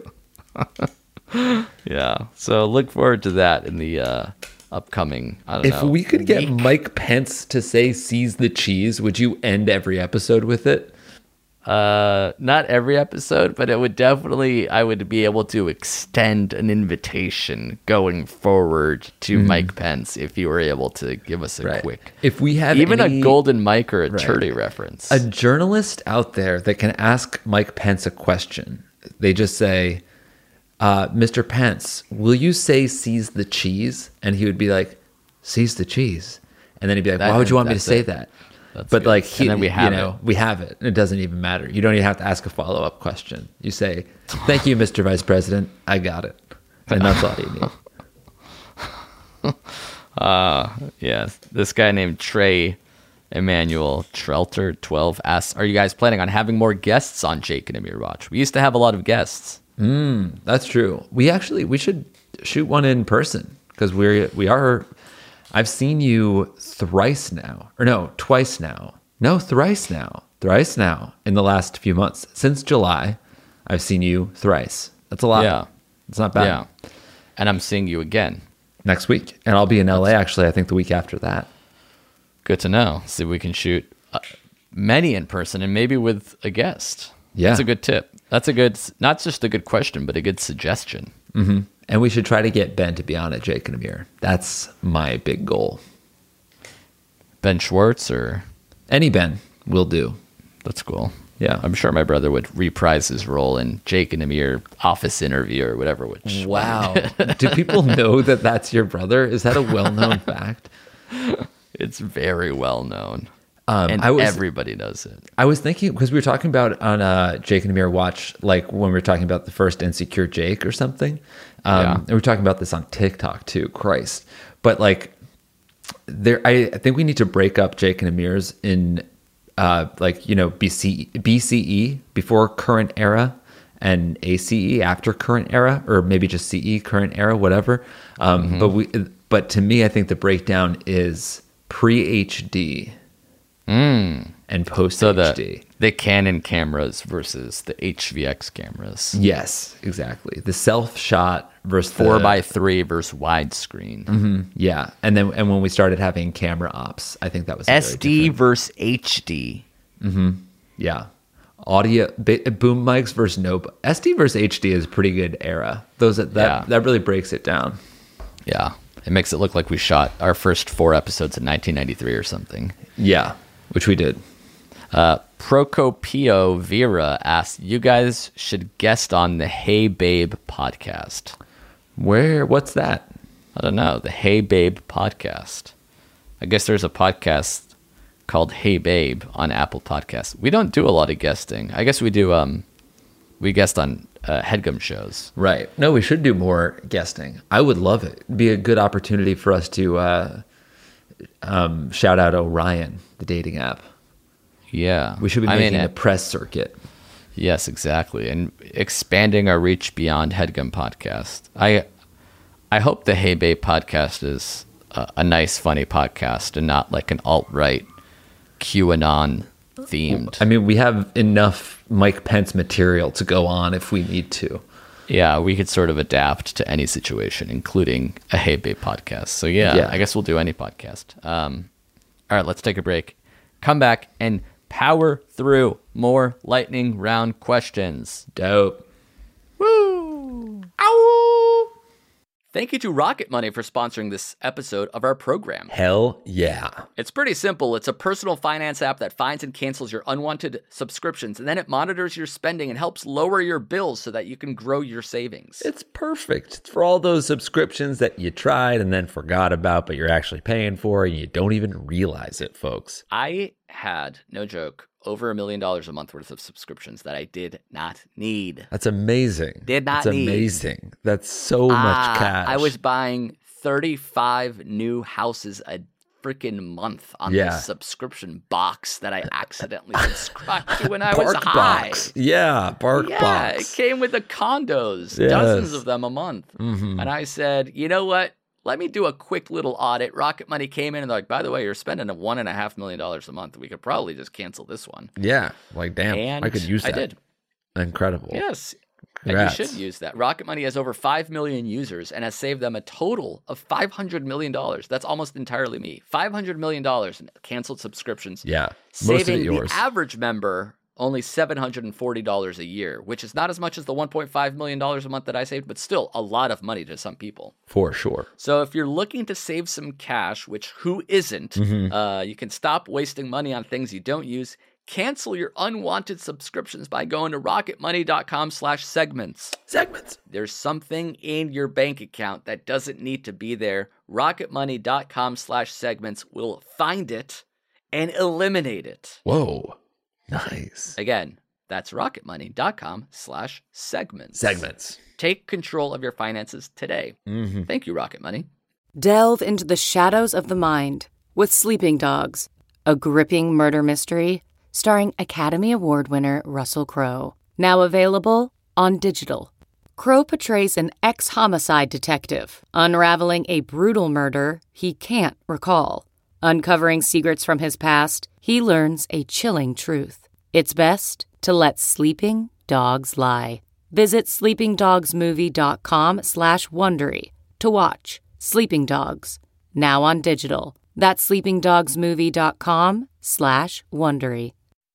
Yeah. So look forward to that in the upcoming. I don't know. If we could get Mike Pence to say "seize the cheese," would you end every episode with it? Not every episode, but it would definitely, I would be able to extend an invitation going forward to Mike Pence if you were able to give us a quick. If we have even a golden Mike or a Turdy reference. A journalist out there that can ask Mike Pence a question. They just say, Mr. Pence, will you say "seize the cheese"? And he would be like, "Seize the cheese." And then he'd be like, "Why would you want me to say that?" That's but good. And then we have we have it. It doesn't even matter. You don't even have to ask a follow-up question. You say, "Thank you, Mr. Vice President. I got it." And that's all you need. Yes. This guy named Trey Emmanuel Trelter 12 asks, are you guys planning on having more guests on Jake and Amir Watch? We used to have a lot of guests. That's true. We should shoot one in person because we are. I've seen you thrice now, or no, twice now. No, thrice now in the last few months. Since July, I've seen you thrice. That's a lot. Yeah. It's not bad. Yeah. And I'm seeing you again. Next week. And I'll be in LA, actually, I think the week after that. Good to know. See, we can shoot many in person and maybe with a guest. Yeah. That's a good tip. That's a good, not just a good question, but a good suggestion. Mm-hmm. And we should try to get Ben to be on at Jake and Amir. That's my big goal. Ben Schwartz or? Any Ben will do. That's cool. Yeah. I'm sure my brother would reprise his role in Jake and Amir office interview or whatever. Wow. Do people know that that's your brother? Is that a well-known fact? It's very well known. Everybody knows it. I was thinking, because we were talking about on Jake and Amir Watch, like when we were talking about the first Insecure Jake or something. And we were talking about this on TikTok too, Christ. But like, I think we need to break up Jake and Amir's in BCE, before current era, and ACE after current era, or maybe just CE current era, whatever. But to me, I think the breakdown is pre-HD and post-HD. The Canon cameras versus the HVX cameras. Yes, exactly. The self-shot versus 4x3 versus widescreen. Mm-hmm. Yeah, and when we started having camera ops, I think that was SD versus HD. Mm-hmm. Yeah, audio boom mics versus no SD versus HD is a pretty good era. That really breaks it down. Yeah, it makes it look like we shot our first 4 episodes in 1993 or something. Yeah, which we did. Procopio Vera asks, you guys should guest on the Hey Babe podcast. What's that? I don't know. The Hey Babe podcast. I guess there's a podcast called Hey Babe on Apple Podcasts. We don't do a lot of guesting. I guess we do, we guest on Headgum shows. Right. No, we should do more guesting. I would love it. It'd be a good opportunity for us to shout out Orion, the dating app. Yeah. We should be making a press circuit. Yes, exactly. And expanding our reach beyond Headgum podcast. I hope the Hey Babe podcast is a nice, funny podcast and not like an alt-right QAnon themed. I mean, we have enough Mike Pence material to go on if we need to. Yeah, we could sort of adapt to any situation, including a Hey Babe podcast. So yeah, I guess we'll do any podcast. All right, let's take a break. Come back and power through more lightning round questions. Dope. Woo! Ow! Thank you to Rocket Money for sponsoring this episode of our program. Hell yeah. It's pretty simple. It's a personal finance app that finds and cancels your unwanted subscriptions, and then it monitors your spending and helps lower your bills so that you can grow your savings. It's perfect. It's for all those subscriptions that you tried and then forgot about, but you're actually paying for, and you don't even realize it, folks. I had, no joke, over $1 million a month worth of subscriptions that I did not need. That's amazing. Did not That's need. amazing. That's so much cash. I was buying 35 new houses a freaking month on this subscription box that I accidentally subscribed to when I was high. Bark Box. Yeah, it came with the condos, dozens of them a month. Mm-hmm. And I said, you know what? Let me do a quick little audit. Rocket Money came in and they're like, by the way, you're spending $1.5 million a month. We could probably just cancel this one. Yeah. Like, damn, and I could use that. I did. Incredible. Yes. Congrats. And you should use that. Rocket Money has over 5 million users and has saved them a total of $500 million. That's almost entirely me. $500 million in canceled subscriptions. Yeah. Most saving of it yours. The average member only $740 a year, which is not as much as the $1.5 million a month that I saved, but still a lot of money to some people. For sure. So if you're looking to save some cash, which who isn't, you can stop wasting money on things you don't use. Cancel your unwanted subscriptions by going to rocketmoney.com/segments. Segments. There's something in your bank account that doesn't need to be there. Rocketmoney.com/segments will find it and eliminate it. Whoa. Nice. Again, that's rocketmoney.com/segments. Segments. Take control of your finances today. Thank you, Rocket Money. Delve into the shadows of the mind with Sleeping Dogs, a gripping murder mystery starring Academy Award winner Russell Crowe. Now available on digital. Crowe portrays an ex-homicide detective unraveling a brutal murder he can't recall. Uncovering secrets from his past, he learns a chilling truth. It's best to let sleeping dogs lie. Visit sleepingdogsmovie.com/Wondery to watch Sleeping Dogs, now on digital. That's sleepingdogsmovie.com/Wondery.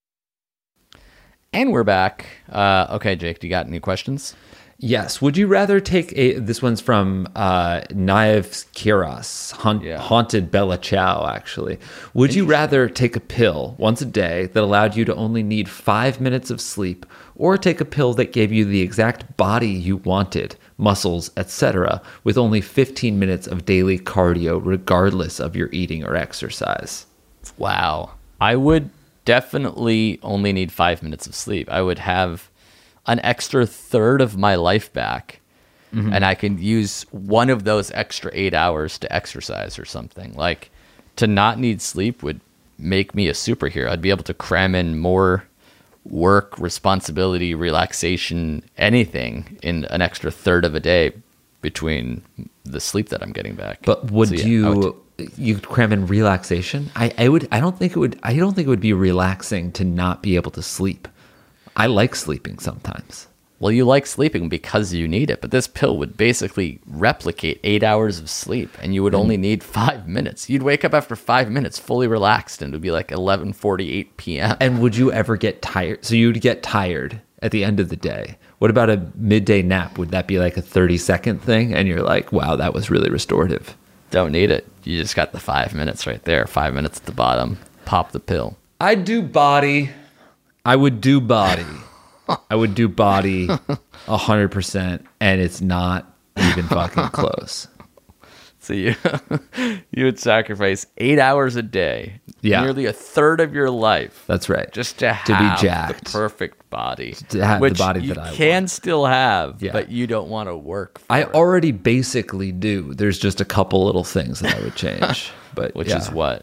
And we're back. Okay, Jake, do you got any questions? Yes. Would you rather take this one's from Knives Kiras, Haunted Bella Chow, actually. Would you rather take a pill once a day that allowed you to only need 5 minutes of sleep, or take a pill that gave you the exact body you wanted, muscles, etc., with only 15 minutes of daily cardio, regardless of your eating or exercise? Wow. I would definitely only need 5 minutes of sleep. I would have an extra third of my life back, and I can use one of those extra 8 hours to exercise or something. Like, to not need sleep would make me a superhero. I'd be able to cram in more work, responsibility, relaxation, anything in an extra third of a day between the sleep that I'm getting back. But you'd cram in relaxation? I don't think it would be relaxing to not be able to sleep. I like sleeping sometimes. Well, you like sleeping because you need it, but this pill would basically replicate 8 hours of sleep, and you would only need 5 minutes. You'd wake up after 5 minutes fully relaxed, and it would be like 11:48 p.m. And would you ever get tired? So you'd get tired at the end of the day. What about a midday nap? Would that be like a 30-second thing? And you're like, wow, that was really restorative. Don't need it. You just got the 5 minutes right there. 5 minutes at the bottom. Pop the pill. I'd do body. I would do body. I would do body 100%, and it's not even fucking close. So you would sacrifice 8 hours a day, nearly a third of your life. That's right. Just to be have jacked. the perfect body, To have which the body you that I can want. still have, but you don't want to work for I it. already basically do. There's just a couple little things that I would change, but Which is what?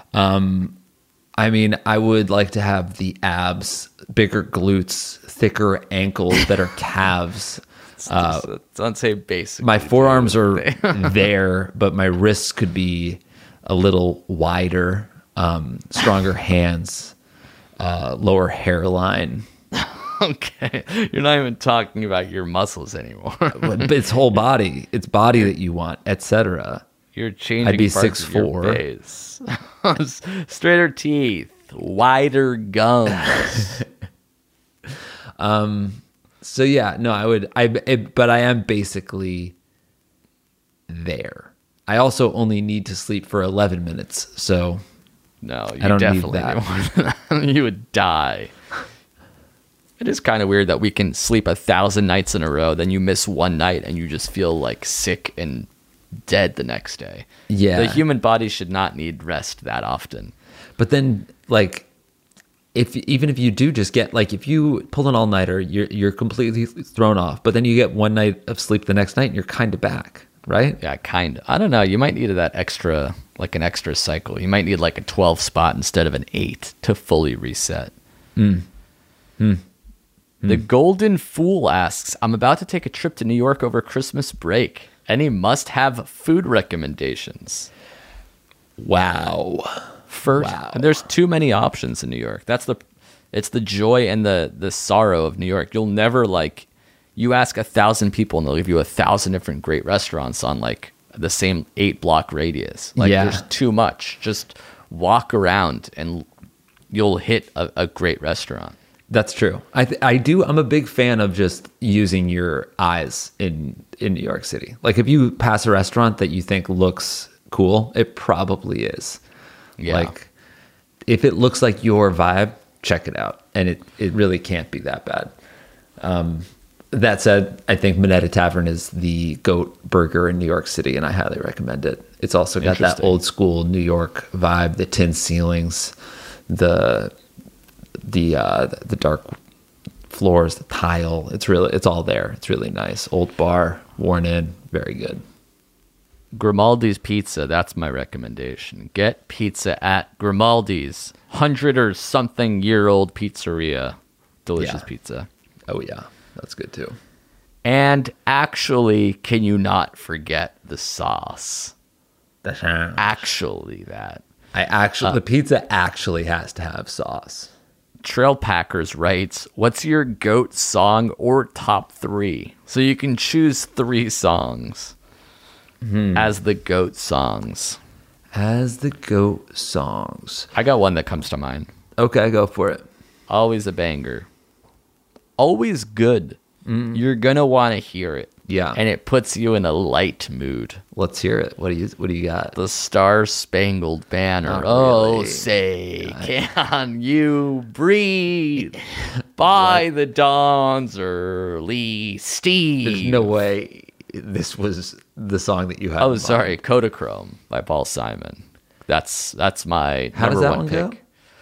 I mean, I would like to have the abs, bigger glutes, thicker ankles, better calves. Don't say basic. My forearms are there, but my wrists could be a little wider, stronger hands, lower hairline. Okay. You're not even talking about your muscles anymore. But it's whole body. It's body that you want, etc. You're changing I'd be parts of your 6'4". face. Straighter teeth, wider gums. So yeah, no, I would. But I am basically there. I also only need to sleep for 11 minutes, so No, you I don't definitely need that. need more than that. You would die. It is kind of weird that we can sleep 1,000 nights in a row, then you miss one night and you just feel like sick and dead the next day. Yeah. The human body should not need rest that often. But then, like, even if you do just get, like, if you pull an all-nighter, you're completely thrown off. But then you get one night of sleep the next night, and you're kind of back, right? Yeah, kind of. I don't know. You might need that extra, like an extra cycle. You might need like a 12 spot instead of an 8 to fully reset. The Golden Fool asks, I'm about to take a trip to New York over Christmas break. Any must-have food recommendations? Wow. First, there's too many options in New York. It's the joy and the sorrow of New York. You'll never, like, you ask 1,000 people and they'll give you 1,000 different great restaurants on like the same 8-block radius. Like, there's too much. Just walk around and you'll hit a great restaurant. That's true. I'm a big fan of just using your eyes in New York City. Like, if you pass a restaurant that you think looks cool, it probably is. Yeah. Like, if it looks like your vibe, check it out. And it really can't be that bad. That said, I think Minetta Tavern is the GOAT burger in New York City, and I highly recommend it. It's also got that old school New York vibe, the tin ceilings, the dark floors, the tile. It's all there. It's really nice. Old bar, worn in, very good. Grimaldi's Pizza, that's my recommendation. Get pizza at Grimaldi's, 100 or something year old pizzeria. Delicious pizza. Oh yeah, that's good too. And actually, can you not forget the sauce? Actually, that. The pizza actually has to have sauce. Trail Packers writes, what's your GOAT song or top 3? So you can choose 3 songs as the GOAT songs. As the GOAT songs. I got one that comes to mind. Okay, go for it. Always a banger. Always good. You're going to want to hear it. Yeah. And it puts you in a light mood. Let's hear it. What do you got? The Star Spangled Banner. Really? Say, can you breathe by the dawn's early steam? There's no way this was the song that you had. Oh, sorry. Kodachrome by Paul Simon. That's my number one pick. Go?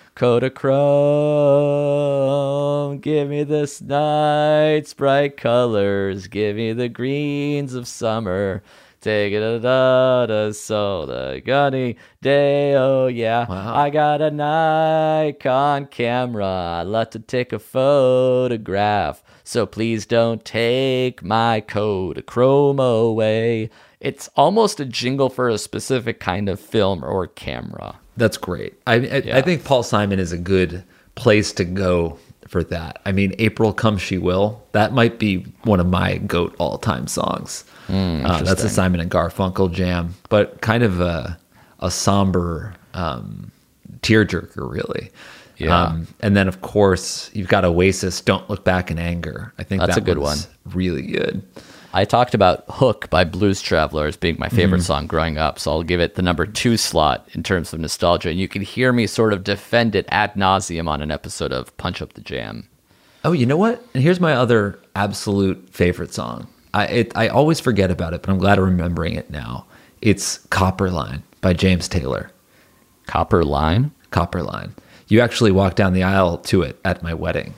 Kodachrome, give me this night's bright colors, give me the greens of summer, take it da so the gunny day, oh yeah. Wow. I got a Nikon camera, I'd love to take a photograph, so please don't take my Kodachrome away. It's almost a jingle for a specific kind of film or camera. That's great. I think Paul Simon is a good place to go for that. I mean, April Come She Will. That might be one of my GOAT all-time songs. That's a Simon and Garfunkel jam, but kind of a somber tearjerker, really. Yeah. And then, of course, you've got Oasis, Don't Look Back in Anger. I think that's a good one. Really good. I talked about Hook by Blues Traveler as being my favorite song growing up, so I'll give it the number 2 slot in terms of nostalgia. And you can hear me sort of defend it ad nauseum on an episode of Punch Up the Jam. Oh, you know what? And here's my other absolute favorite song. I always forget about it, but I'm glad I'm remembering it now. It's Copper Line by James Taylor. Copper Line? Copper Line. You actually walked down the aisle to it at my wedding.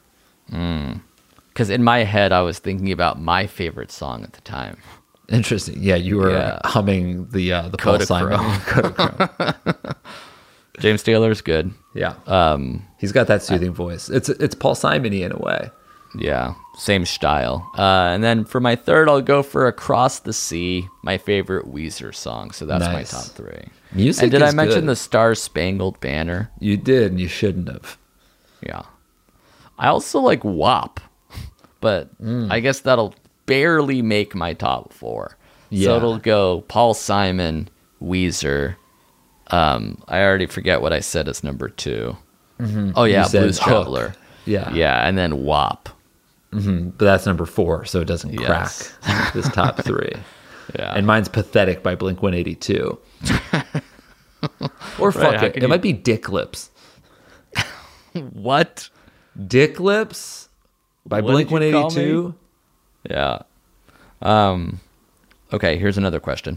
Because in my head, I was thinking about my favorite song at the time. Interesting. Yeah, you were humming the Paul Simon. Kodachrome. James Taylor's good. Yeah. He's got that soothing voice. It's Paul Simon-y in a way. Yeah, same style. And then for my third, I'll go for Across the Sea, my favorite Weezer song. So that's my top 3. Music and did is I mention good. the Star Spangled Banner? You did, and you shouldn't have. Yeah. I also like WAP. But I guess that'll barely make my top 4. Yeah. So it'll go Paul Simon, Weezer. I already forget what I said as number 2. Oh, yeah, Blues Traveler. Yeah. Yeah, and then WAP. But that's number 4, so it doesn't crack this top 3. Yeah. And mine's Pathetic by Blink-182. Or fuck it. It might be Dick Lips. What? Dick Lips? By Blink-182? Yeah. Okay, here's another question.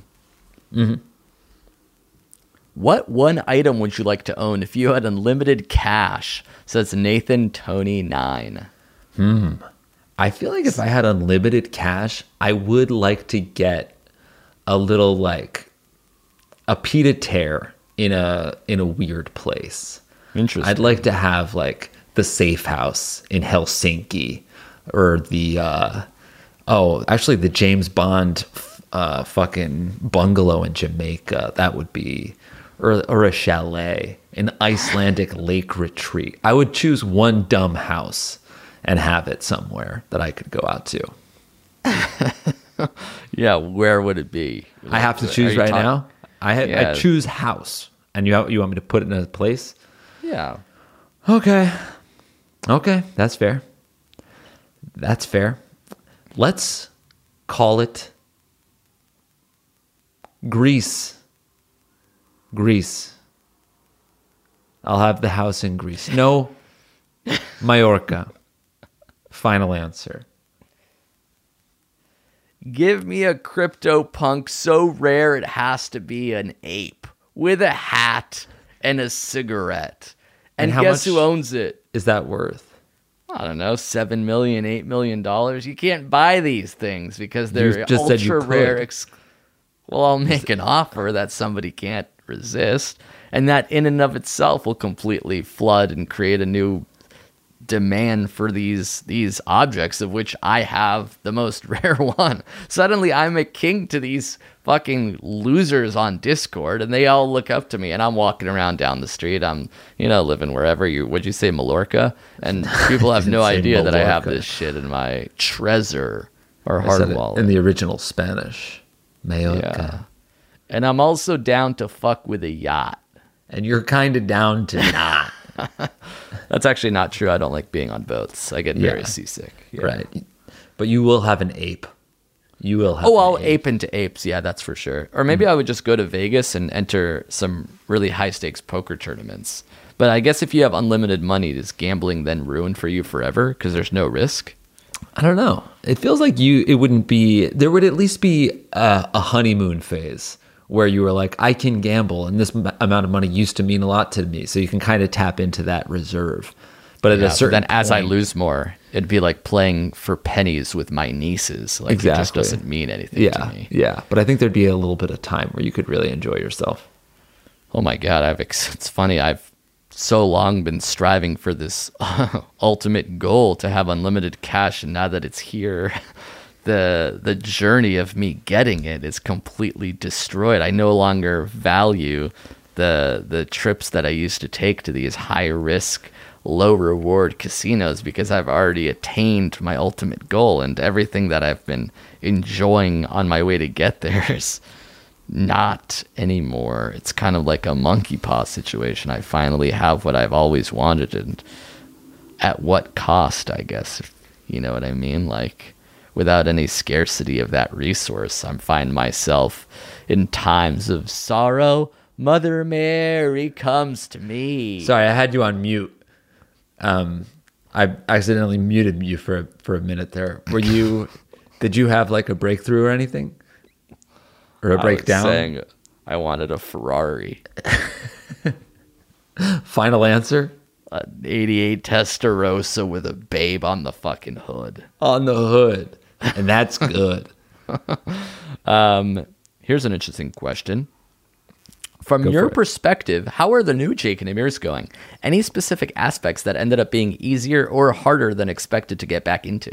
What one item would you like to own if you had unlimited cash? Says Nathan Tony 9. I feel like if I had unlimited cash, I would like to get a little like a pied-à-terre in a weird place. Interesting. I'd like to have like the Safe House in Helsinki, or the the James Bond fucking bungalow in Jamaica. That would be, or a chalet, an Icelandic lake retreat. I would choose one dumb house and have it somewhere that I could go out to. Yeah, where would it be? I have to choose right now. I choose house, and you want me to put it in a place? Yeah. Okay, that's fair. Let's call it Greece. I'll have the house in Greece. No, Mallorca. Final answer. Give me a CryptoPunk so rare it has to be an ape with a hat and a cigarette. And guess who owns it? Is that worth? I don't know, $7 million, $8 million. You can't buy these things because they're ultra rare. Well, I'll make an offer that somebody can't resist, and that in and of itself will completely flood and create a new demand for these objects, of which I have the most rare one. Suddenly I'm a king to these fucking losers on Discord, and they all look up to me, and I'm walking around down the street. I'm, living wherever would you say, Mallorca? And people have no idea that I have this shit in my Trezor or hard wallet. In the original Spanish, Mallorca. Yeah. And I'm also down to fuck with a yacht. And you're kind of down to not. That's actually not true. I don't like being on boats. I get very seasick. Yeah. Right. But you will have an ape. You will have I'll ape into apes. Yeah, that's for sure. Or maybe I would just go to Vegas and enter some really high stakes poker tournaments. But I guess if you have unlimited money, does gambling then ruin for you forever because there's no risk? I don't know. It feels like it wouldn't be, there would at least be a honeymoon phase where you were like, I can gamble, and this amount of money used to mean a lot to me. So you can kind of tap into that reserve. But at a certain then as I lose more, it'd be like playing for pennies with my nieces. Like It just doesn't mean anything to me. Yeah, but I think there'd be a little bit of time where you could really enjoy yourself. Oh my God, it's funny. I've so long been striving for this ultimate goal to have unlimited cash, and now that it's here, the journey of me getting it is completely destroyed. I no longer value the trips that I used to take to these high risk, low reward casinos because I've already attained my ultimate goal, and everything that I've been enjoying on my way to get there is not anymore. It's kind of like a monkey paw situation. I finally have what I've always wanted, and at what cost, I guess, if you know what I mean? Like, without any scarcity of that resource, I find myself in times of sorrow. Mother Mary comes to me. Sorry, I had you on mute. I accidentally muted you for a minute there. Did you have like a breakthrough or anything? Or a breakdown? I was saying I wanted a Ferrari. Final answer? An 88 Testarossa with a babe on the fucking hood. On the hood. And that's good. Here's an interesting question. From your perspective, how are the new Jake and Amir's going? Any specific aspects that ended up being easier or harder than expected to get back into?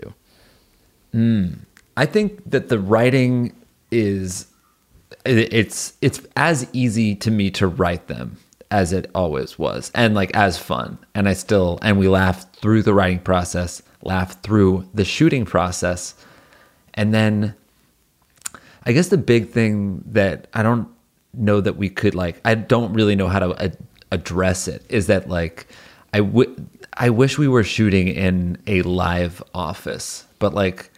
I think that the writing it's as easy to me to write them as it always was, and like as fun. And we laughed through the writing process, laughed through the shooting process. And then I guess the big thing that I don't know that we could I don't really know how to address it is that I wish we were shooting in a live office, but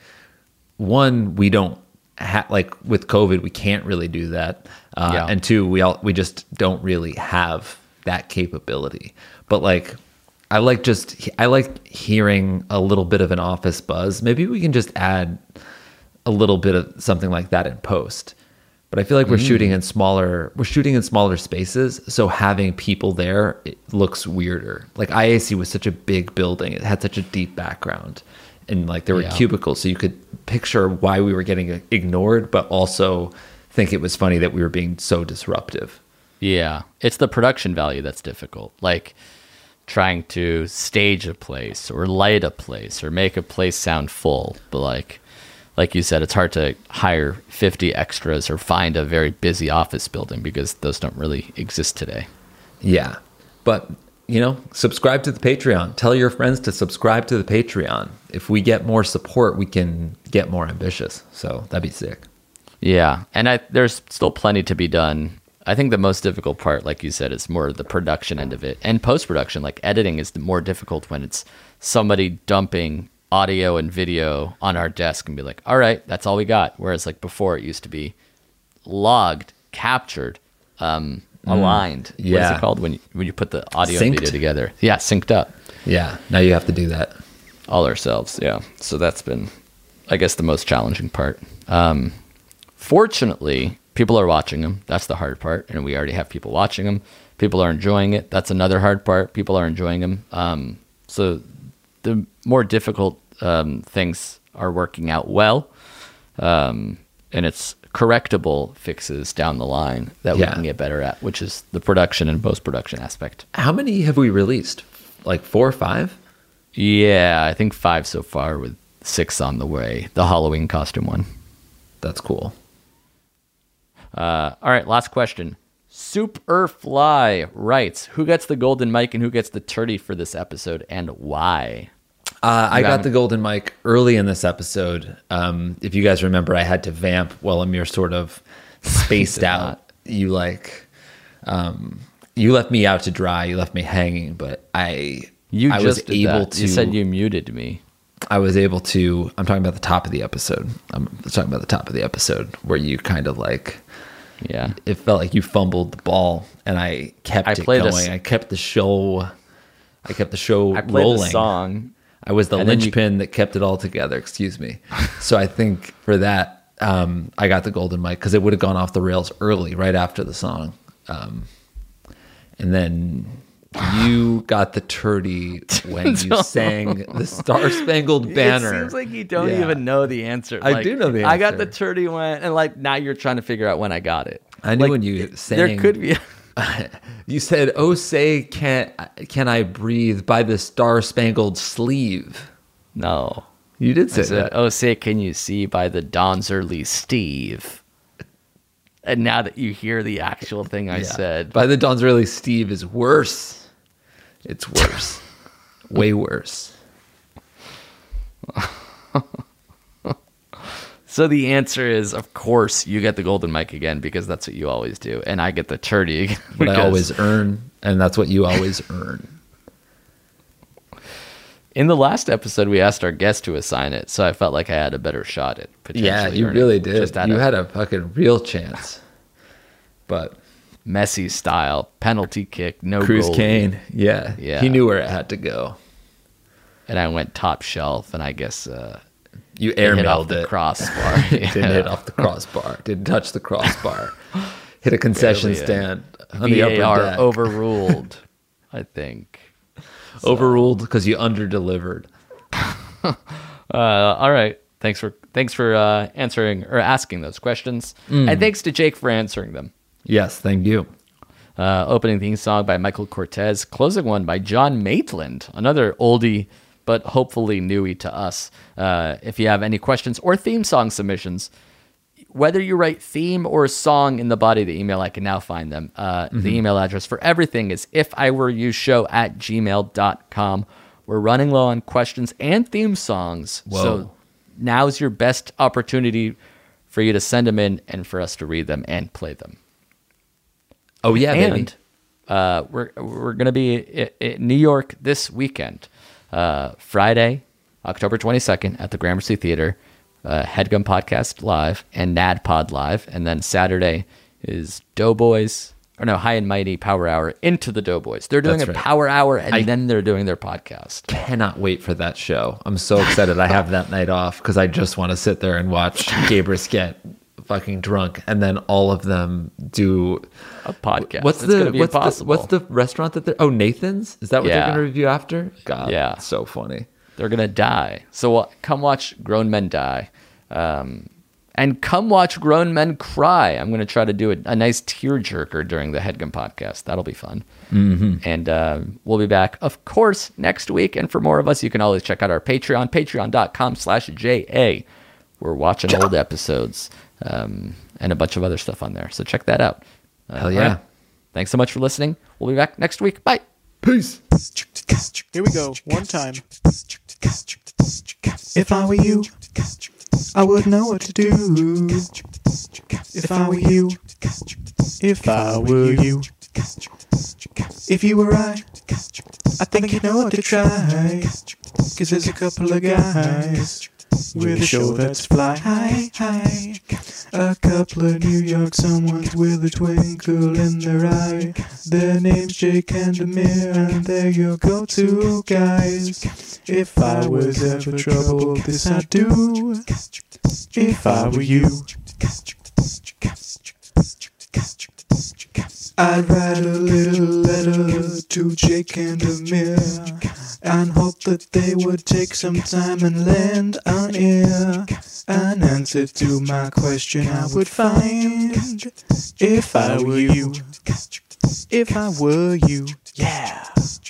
one, we don't with COVID, we can't really do that. And two, we just don't really have that capability. But I like hearing a little bit of an office buzz. Maybe we can just add a little bit of something like that in post. But I feel like we're shooting in smaller spaces, so having people there, it looks weirder. IAC was such a big building; it had such a deep background, and there were cubicles, so you could picture why we were getting ignored, but also think it was funny that we were being so disruptive. Yeah, it's the production value that's difficult. Trying to stage a place or light a place or make a place sound full, but like you said, it's hard to hire 50 extras or find a very busy office building because those don't really exist today. Yeah. But, subscribe to the Patreon. Tell your friends to subscribe to the Patreon. If we get more support, we can get more ambitious. So that'd be sick. Yeah. And there's still plenty to be done. I think the most difficult part, like you said, is more the production end of it. And post-production, editing is more difficult when it's somebody dumping audio and video on our desk and be like, all right, that's all we got. Whereas before it used to be logged, captured, aligned. Yeah. What is it called when you put the audio Synced? and video together? Yeah, synced up. Yeah. Now you have to do that. All ourselves. Yeah. So that's been, I guess, the most challenging part. Fortunately, people are watching them. That's the hard part. And we already have people watching them. People are enjoying it. That's another hard part. People are enjoying them. So the more difficult things are working out well. and it's correctable fixes down the line that we can get better at, which is the production and post-production aspect. How many have we released? Like 4 or 5? Yeah, I think 5 so far, with 6 on the way. The Halloween costume one. That's cool. All right, last question. Superfly writes, who gets the golden mic and who gets the turdy for this episode, and why? I got the golden mic early in this episode. If you guys remember, I had to vamp while Amir sort of spaced out. You you left me out to dry. You left me hanging, but I was able to. You said you muted me. I was able to. I'm talking about the top of the episode. I'm talking about the top of the episode where you kind of like. Yeah. It felt like you fumbled the ball, and I kept it going. I kept the show. I played rolling. The song. I was the linchpin that kept it all together. Excuse me. So I think for that, I got the golden mic because it would have gone off the rails early, right after the song. And then you got the turdy when you sang the Star Spangled Banner. It seems like you don't even know the answer. I do know the answer. I got the turdy when, and like now you're trying to figure out when I got it. I knew when you sang. There could be. You said, "Oh, say can I breathe by the Star Spangled Sleeve?" No, you did say that. "Oh, say can you see by the dawn's early Steve?" And now that you hear the actual thing I said, by the dawn's early Steve is worse. It's worse, way worse. So the answer is, of course, you get the golden mic again because that's what you always do, and I get the turdy again. But I always earn, and that's what you always earn. In the last episode, we asked our guest to assign it, so I felt like I had a better shot at potentially. Yeah, you really did. You had a fucking real chance. But Messi style, penalty kick, no Cruz goal. Kane, yeah, he knew where it had to go. And I went top shelf, and I guess... you airmailed the it. Crossbar. Didn't hit off the crossbar. Didn't touch the crossbar. Hit a concession stand on the upper deck. Overruled, I think. So. Overruled because you underdelivered. All right. Thanks for answering or asking those questions, and thanks to Jake for answering them. Yes, thank you. Opening theme song by Michael Cortez. Closing one by John Maitland, another oldie, but hopefully newie to us. If you have any questions or theme song submissions, whether you write theme or song in the body of the email, I can now find them. The email address for everything is ifiwereyoushow@gmail.com. We're running low on questions and theme songs. Whoa. So now's your best opportunity for you to send them in and for us to read them and play them. Oh, yeah, and, baby. We're going to be in New York this weekend. Friday, October 22nd at the Gramercy Theater, Headgum Podcast Live and NADPod Live. And then Saturday is High and Mighty Power Hour into the Doughboys. They're doing Power Hour and then they're doing their podcast. Cannot wait for that show. I'm so excited. I have that night off because I just want to sit there and watch Gabrus get fucking drunk and then all of them do a podcast. What's the restaurant that they're Nathan's? Is that what they're going to review after? God, yeah, so funny. They're going to die. So come watch Grown Men Die. And come watch Grown Men Cry. I'm going to try to do a nice tearjerker during the Headgum podcast. That'll be fun. And we'll be back, of course, next week. And for more of us, you can always check out our Patreon, patreon.com/JA. We're watching old episodes and a bunch of other stuff on there. So check that out. Hell yeah. Right. Thanks so much for listening. We'll be back next week. Bye. Peace. Here we go. One time. If I were you, I would know what to do. If I were you, if I were you, if you were I think you'd know what to try. 'Cause there's a couple of guys with a show that's fly high. A couple of New York someones with a twinkle in their eye. Their name's Jake and Amir, and they're your go-to guys. If I was ever troubled, this I'd do. If I were you. I'd write a little letter to Jake and Amir and hope that they would take some time and lend an ear. An answer to my question I would find if I were you. If I were you. Yeah.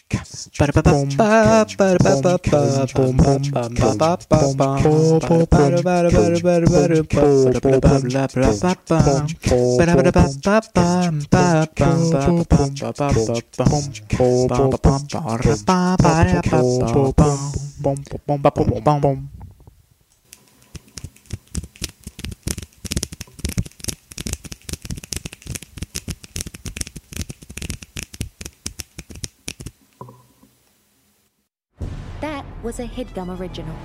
That was a HeadGum original.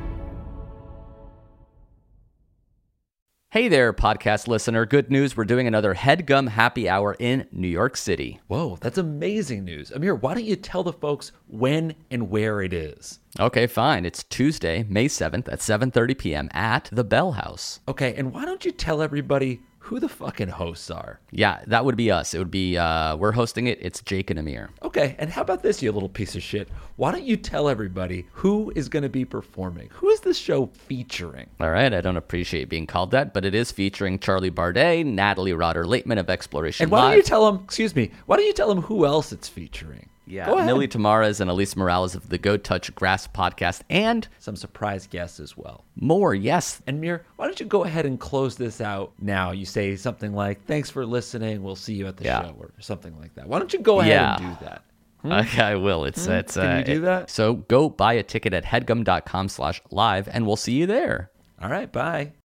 Hey there, podcast listener. Good news. We're doing another HeadGum Happy Hour in New York City. Whoa, that's amazing news. Amir, why don't you tell the folks when and where it is? Okay, fine. It's Tuesday, May 7th at 7:30 p.m. at the Bell House. Okay, and why don't you tell everybody who the fucking hosts are? Yeah, that would be us. It would be, we're hosting it. It's Jake and Amir. Okay, and how about this, you little piece of shit? Why don't you tell everybody who is going to be performing? Who is this show featuring? All right, I don't appreciate being called that, but it is featuring Charlie Bardet, Natalie Rotter-Laitman of Exploration And why Live. don't you tell them who else it's featuring? Yeah, Millie Tamaras and Elise Morales of the Go Touch Grass podcast, and some surprise guests as well. More, yes. And Mir, why don't you go ahead and close this out now? You say something like, thanks for listening, we'll see you at the show, or something like that. Why don't you go ahead and do that? Okay, I will. Can you do that? So go buy a ticket at headgum.com/live, and we'll see you there. All right, bye.